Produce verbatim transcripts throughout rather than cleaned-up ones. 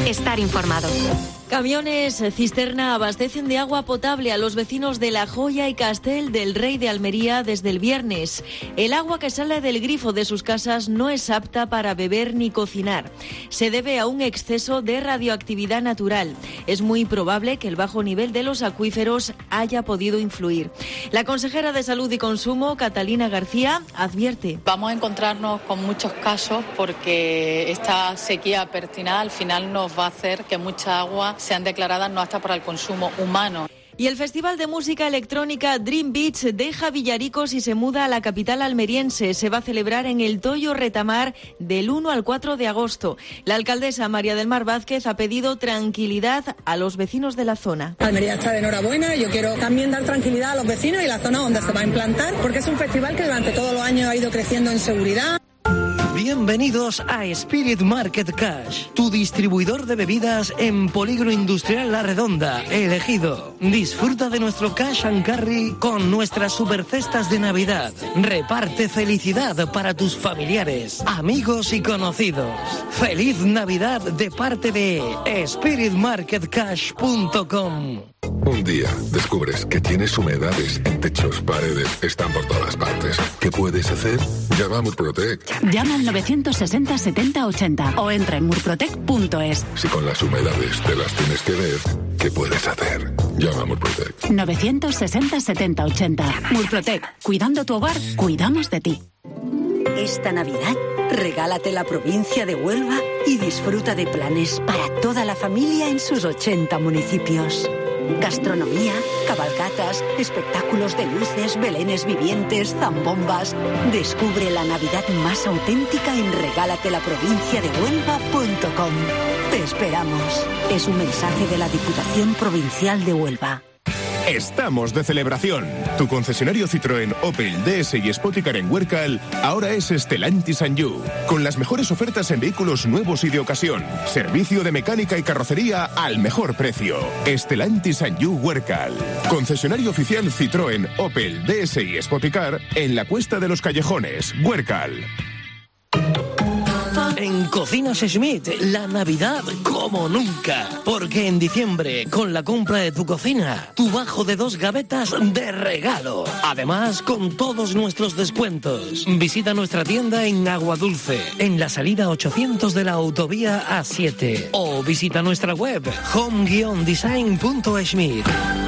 estar informado. Camiones cisterna abastecen de agua potable a los vecinos de La Joya y Castel del Rey de Almería desde el viernes. El agua que sale del grifo de sus casas no es apta para beber ni cocinar. Se debe a un exceso de radioactividad natural. Es muy probable que el bajo nivel de los acuíferos haya podido influir. La consejera de Salud y Consumo, Catalina García, advierte. Vamos a encontrarnos con muchos casos porque esta sequía pertinaz al final nos va a hacer que mucha agua sean declaradas no aptas para el consumo humano. Y el Festival de Música Electrónica Dream Beach deja Villaricos y se muda a la capital almeriense. Se va a celebrar en el Toyo Retamar del uno al cuatro de agosto. La alcaldesa María del Mar Vázquez ha pedido tranquilidad a los vecinos de la zona. Almería está de enhorabuena. Yo quiero también dar tranquilidad a los vecinos y la zona donde se va a implantar, porque es un festival que durante todos los años ha ido creciendo en seguridad. Bienvenidos a Spirit Market Cash, tu distribuidor de bebidas en Polígono Industrial La Redonda, elegido. Disfruta de nuestro Cash and Carry con nuestras supercestas de Navidad. Reparte felicidad para tus familiares, amigos y conocidos. ¡Feliz Navidad de parte de spirit market cash punto com! Un día descubres que tienes humedades en techos, paredes, están por todas partes. ¿Qué puedes hacer? Llama a Murprotec. Llama al novecientos sesenta setenta ochenta o entra en murprotec punto es. Si con las humedades te las tienes que ver, ¿qué puedes hacer? Llama a Murprotec. novecientos sesenta setenta ochenta. Murprotec. Cuidando tu hogar, cuidamos de ti. Esta Navidad, regálate la provincia de Huelva y disfruta de planes para toda la familia en sus ochenta municipios. Gastronomía, cabalgatas, espectáculos de luces, belenes vivientes, zambombas. Descubre la Navidad más auténtica en regálate la provincia de Huelva punto com. Te esperamos. Es un mensaje de la Diputación Provincial de Huelva. Estamos de celebración. Tu concesionario Citroën, Opel, D S y Spoticar en Huércal ahora es Stellantis and You, con las mejores ofertas en vehículos nuevos y de ocasión. Servicio de mecánica y carrocería al mejor precio. Stellantis and You Huércal. Concesionario oficial Citroën, Opel, D S y Spoticar en la Cuesta de los Callejones, Huércal. En Cocinas Schmidt, la Navidad como nunca. Porque en diciembre, con la compra de tu cocina, tu bajo de dos gavetas de regalo. Además, con todos nuestros descuentos. Visita nuestra tienda en Aguadulce, en la salida ochocientos de la autovía A siete. O visita nuestra web, home guion design punto schmidt.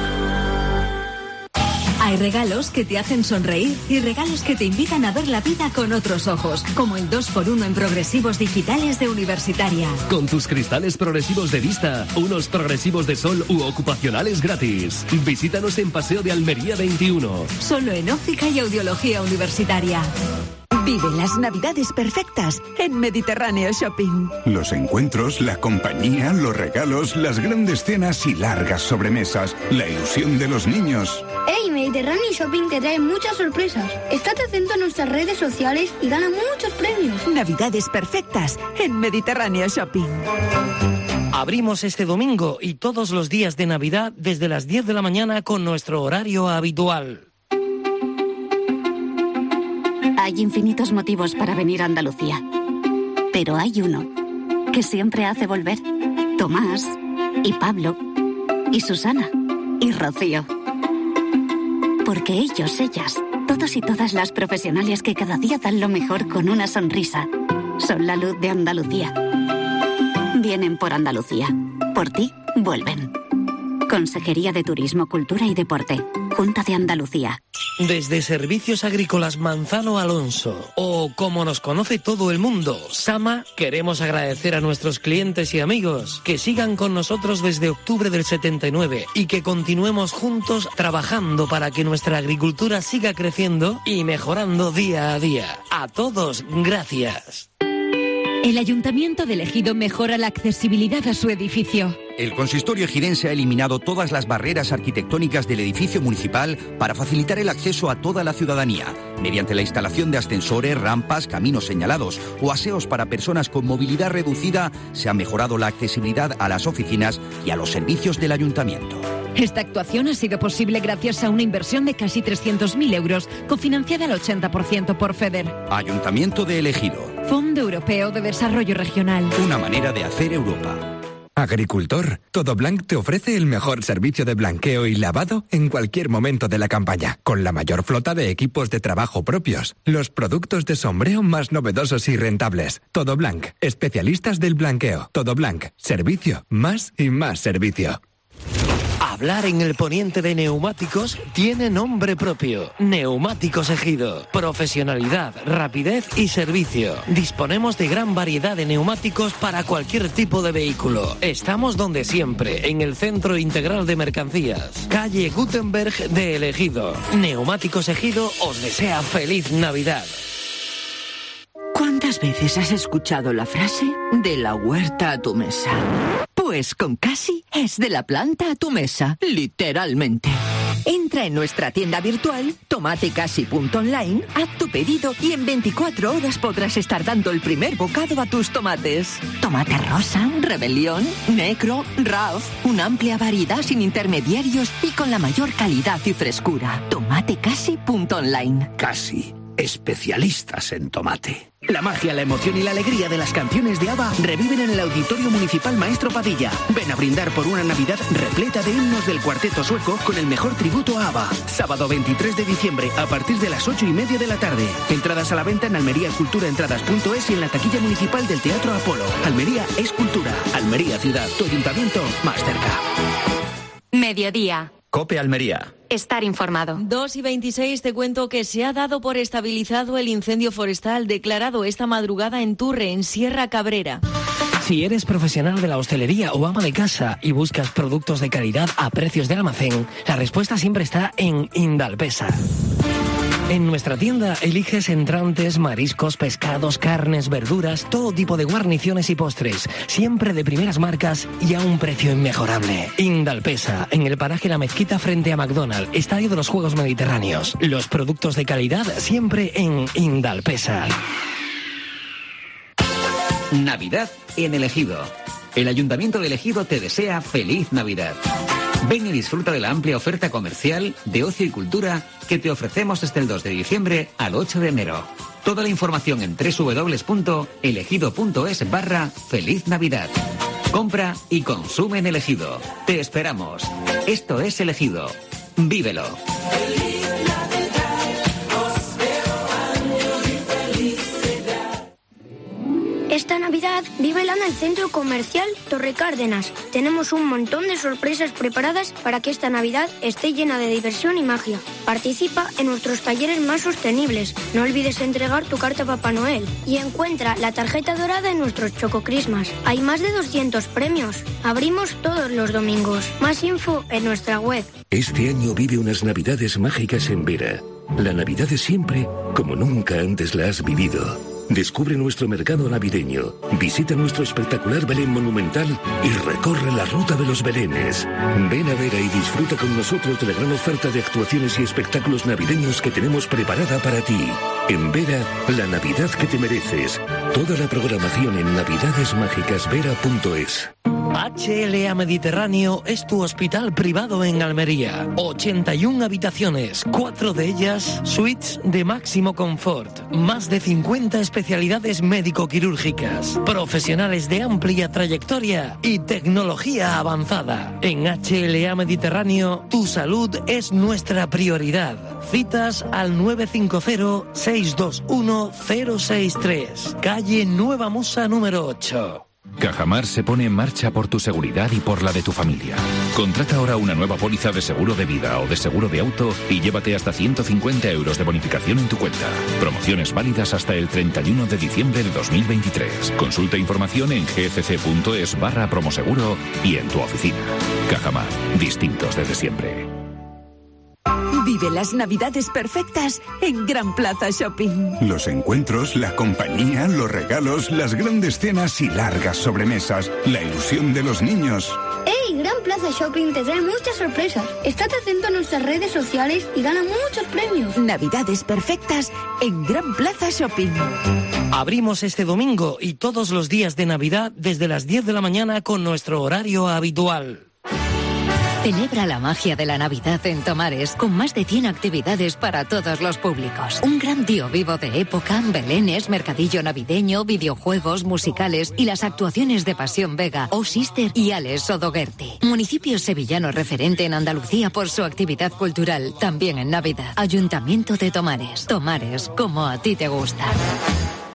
Hay regalos que te hacen sonreír y regalos que te invitan a ver la vida con otros ojos, como el dos por uno en progresivos digitales de Universitaria. Con tus cristales progresivos de vista, unos progresivos de sol u ocupacionales gratis. Visítanos en Paseo de Almería veintiuno. Solo en óptica y audiología Universitaria. Vive las Navidades perfectas en Mediterráneo Shopping. Los encuentros, la compañía, los regalos, las grandes cenas y largas sobremesas, la ilusión de los niños. ¡Hey! Mediterráneo Shopping te trae muchas sorpresas. Estate atento a nuestras redes sociales y gana muchos premios. Navidades perfectas en Mediterráneo Shopping. Abrimos este domingo y todos los días de Navidad desde las diez de la mañana con nuestro horario habitual. Hay infinitos motivos para venir a Andalucía, pero hay uno que siempre hace volver. Tomás, y Pablo, y Susana, y Rocío. Porque ellos, ellas, todos y todas las profesionales que cada día dan lo mejor con una sonrisa, son la luz de Andalucía. Vienen por Andalucía. Por ti, vuelven. Consejería de Turismo, Cultura y Deporte. Junta de Andalucía. Desde Servicios Agrícolas Manzano Alonso, o como nos conoce todo el mundo, Sama, queremos agradecer a nuestros clientes y amigos que sigan con nosotros desde octubre del setenta y nueve y que continuemos juntos trabajando para que nuestra agricultura siga creciendo y mejorando día a día. A todos, gracias. El Ayuntamiento de Ejido mejora la accesibilidad a su edificio. El consistorio ejidense ha eliminado todas las barreras arquitectónicas del edificio municipal para facilitar el acceso a toda la ciudadanía, mediante la instalación de ascensores, rampas, caminos señalados o aseos para personas con movilidad reducida. Se ha mejorado la accesibilidad a las oficinas y a los servicios del ayuntamiento. Esta actuación ha sido posible gracias a una inversión de casi trescientos mil euros, cofinanciada al ochenta por ciento por FEDER. Ayuntamiento de El Ejido. Fondo Europeo de Desarrollo Regional. Una manera de hacer Europa. Agricultor, Todoblanc te ofrece el mejor servicio de blanqueo y lavado en cualquier momento de la campaña, con la mayor flota de equipos de trabajo propios, los productos de sombreo más novedosos y rentables. Todoblanc, especialistas del blanqueo. Todoblanc, servicio, más y más servicio. Hablar en el poniente de neumáticos tiene nombre propio. Neumáticos Ejido. Profesionalidad, rapidez y servicio. Disponemos de gran variedad de neumáticos para cualquier tipo de vehículo. Estamos donde siempre, en el Centro Integral de Mercancías. Calle Gutenberg de El Ejido. Neumáticos Ejido os desea feliz Navidad. ¿Cuántas veces has escuchado la frase de la huerta a tu mesa? Pues con Casi es de la planta a tu mesa, literalmente. Entra en nuestra tienda virtual, tomatecasi punto online, haz tu pedido y en veinticuatro horas podrás estar dando el primer bocado a tus tomates. Tomate rosa, rebelión, negro, Ralph, una amplia variedad sin intermediarios y con la mayor calidad y frescura. tomatecasi punto online. Casi, especialistas en tomate. La magia, la emoción y la alegría de las canciones de ABBA reviven en el Auditorio Municipal Maestro Padilla. Ven a brindar por una Navidad repleta de himnos del cuarteto sueco con el mejor tributo a ABBA. Sábado veintitrés de diciembre a partir de las ocho y media de la tarde. Entradas a la venta en Almería Cultura Entradas punto es y en la taquilla municipal del Teatro Apolo. Almería es cultura. Almería ciudad. Tu ayuntamiento más cerca. Mediodía. COPE Almería. Estar informado. dos y veintiséis, te cuento que se ha dado por estabilizado el incendio forestal declarado esta madrugada en Turre, en Sierra Cabrera. Si eres profesional de la hostelería o ama de casa y buscas productos de calidad a precios de almacén, la respuesta siempre está en Indalpesa. En nuestra tienda eliges entrantes, mariscos, pescados, carnes, verduras, todo tipo de guarniciones y postres, siempre de primeras marcas y a un precio inmejorable. Indalpesa, en el paraje La Mezquita frente a McDonald's, Estadio de los Juegos Mediterráneos. Los productos de calidad siempre en Indalpesa. Navidad en El Ejido. El Ayuntamiento de El Ejido te desea feliz Navidad. Ven y disfruta de la amplia oferta comercial, de ocio y cultura que te ofrecemos desde el dos de diciembre al ocho de enero. Toda la información en doble u doble u doble u punto elegido punto es barra feliz Navidad. Compra y consume en El Ejido. Te esperamos. Esto es El Ejido. Vívelo. Esta Navidad, vívela en el Centro Comercial Torre Cárdenas. Tenemos un montón de sorpresas preparadas para que esta Navidad esté llena de diversión y magia. Participa en nuestros talleres más sostenibles. No olvides entregar tu carta a Papá Noel. Y encuentra la tarjeta dorada en nuestros Choco Christmas. Hay más de doscientos premios. Abrimos todos los domingos. Más info en nuestra web. Este año vive unas Navidades mágicas en Vera. La Navidad de siempre, como nunca antes la has vivido. Descubre nuestro mercado navideño, visita nuestro espectacular Belén monumental y recorre la ruta de los Belenes. Ven a Vera y disfruta con nosotros de la gran oferta de actuaciones y espectáculos navideños que tenemos preparada para ti. En Vera, la Navidad que te mereces. Toda la programación en navidades mágicas vera punto es. H L A Mediterráneo es tu hospital privado en Almería. ochenta y una habitaciones, cuatro de ellas suites de máximo confort. Más de cincuenta especialidades médico-quirúrgicas. Profesionales de amplia trayectoria y tecnología avanzada. En H L A Mediterráneo, tu salud es nuestra prioridad. Citas al nueve cinco cero, seis dos uno, cero seis tres. Calle Nueva Musa número ocho. Cajamar se pone en marcha por tu seguridad y por la de tu familia. Contrata ahora una nueva póliza de seguro de vida o de seguro de auto y llévate hasta ciento cincuenta euros de bonificación en tu cuenta. Promociones válidas hasta el treinta y uno de diciembre de dos mil veintitrés. Consulta información en gfc.es barra promoseguro y en tu oficina. Cajamar, distintos desde siempre. Vive las Navidades perfectas en Gran Plaza Shopping. Los encuentros, la compañía, los regalos, las grandes cenas y largas sobremesas, la ilusión de los niños. ¡Ey! Gran Plaza Shopping te trae muchas sorpresas. Estate atento a nuestras redes sociales y gana muchos premios. Navidades perfectas en Gran Plaza Shopping. Abrimos este domingo y todos los días de Navidad desde las diez de la mañana con nuestro horario habitual. Celebra la magia de la Navidad en Tomares con más de cien actividades para todos los públicos. Un gran tío vivo de época, belenes, mercadillo navideño, videojuegos, musicales y las actuaciones de Pasión Vega, O Sister y Alex Odoguerti. Municipio sevillano referente en Andalucía por su actividad cultural, también en Navidad. Ayuntamiento de Tomares. Tomares, como a ti te gusta.